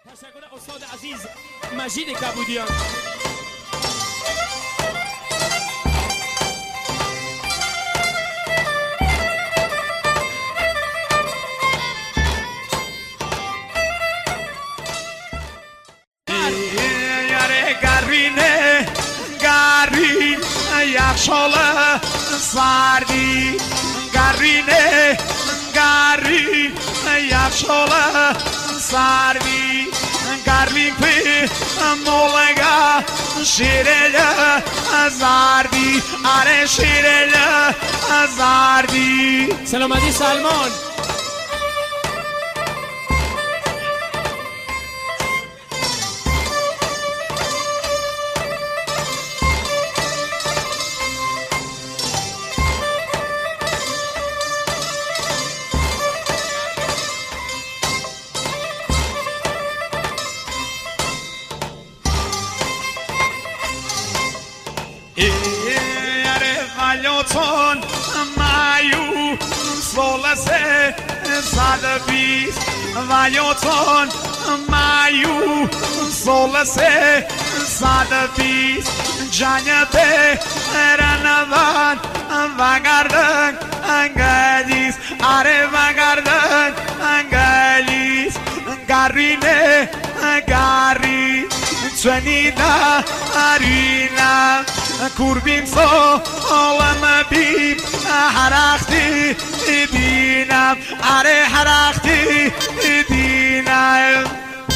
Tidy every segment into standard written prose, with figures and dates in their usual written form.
تشکر استاد عزیز مجید کبودیان. Yaxşola sardi garine garin yaxşola sardi garin pe molega şirela azardi are şirela azardi. سلامتی سلمان. Valioton mayu solase sadvis Valioton mayu solase sadvis Janyate ranavan vagardan angalis are vagardan angalis garine gari tvenida arina kurvim so olama bim harakti dinam are harakti dinam.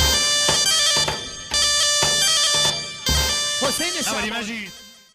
حسین شعبان مجید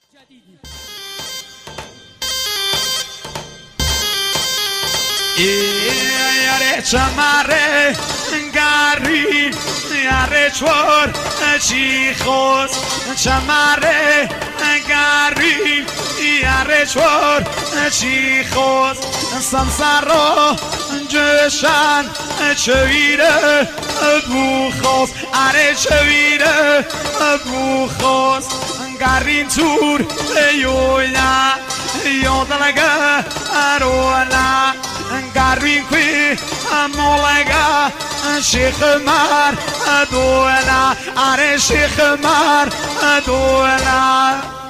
یاره چماره گاری یاره چور چی خوز چماره گاری یاره چور چی خوز سمسارو جشن چویره بوخوز اره چویره بوخوز گارین تور یولا یودلگه ارولا گارین کوی مولگه شیخ مر دولا اره شیخ مر دولا.